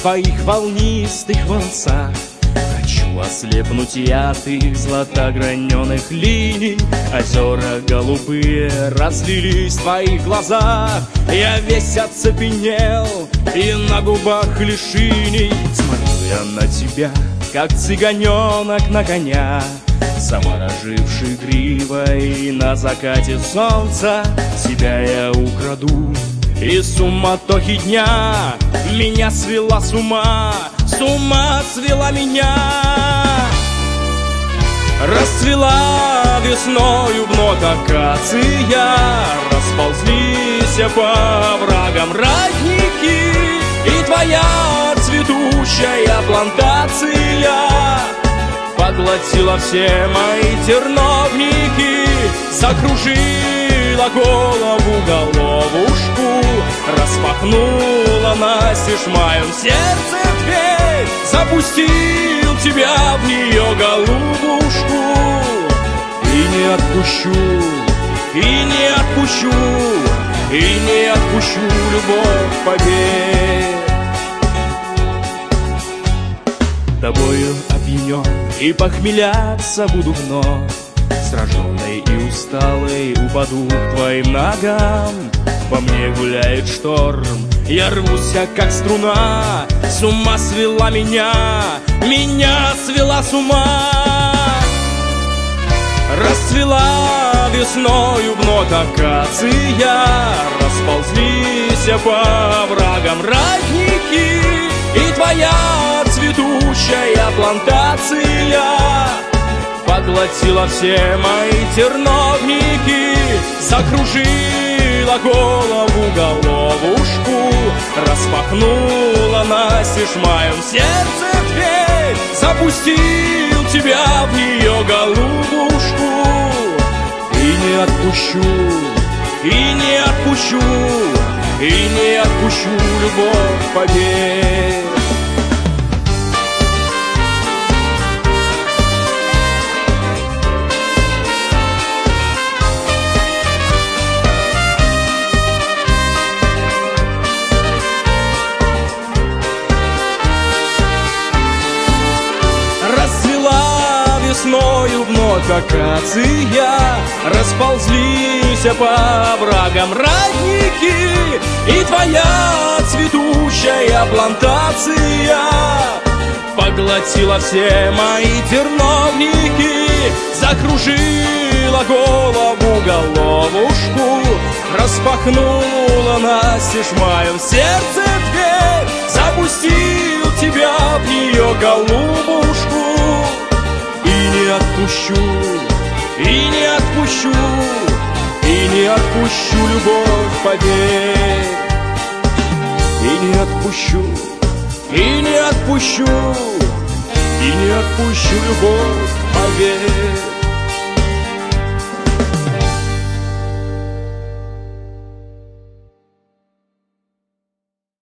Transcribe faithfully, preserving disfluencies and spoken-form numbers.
твоих волнистых волосах. Хочу ослепнуть я от их златограненых линий. Озера голубые разлились в твоих глазах. Я весь оцепенел, и на губах лишь иней. Смотрю я на тебя, как цыганенок на коня, замороживший гривой на закате солнца. Тебя я украду из суматохи дня. Меня свела с ума, с ума свела меня. Расцвела весною вновь акация, расползлись по оврагам родники, и твоя цветущая плантация поглотила все мои терновники. Закружила голову головушку, распахнула настежь в моем сердце дверь. Запустил тебя в нее, голубушку, и не отпущу, и не отпущу, и не отпущу, любовь, поверь. Тобою опьянен и похмеляться буду вновь, сраженный и усталый упаду к твоим ногам. Во мне гуляет шторм, я рвусь, как струна. С ума свела меня, меня свела с ума. Расцвела весною вновь акация, расползлись по оврагам родники, и твоя цветущая плантация поглотила все мои терновники. Закружила голову головушку, распахнула настежь в моем сердце дверь. Запустил тебя в нее, голубушку, и не отпущу, и не отпущу, и не отпущу, любовь, поверь. Весною вновь акация, расползлись по оврагам родники, и твоя цветущая плантация поглотила все мои терновники. Закружила голову головушку, распахнула настежь в моем сердце дверь. Запустил тебя в нее, голубушку, и не отпущу, и не отпущу, и не отпущу, любовь, поверь. И не отпущу, и не отпущу, и не отпущу, любовь, поверь.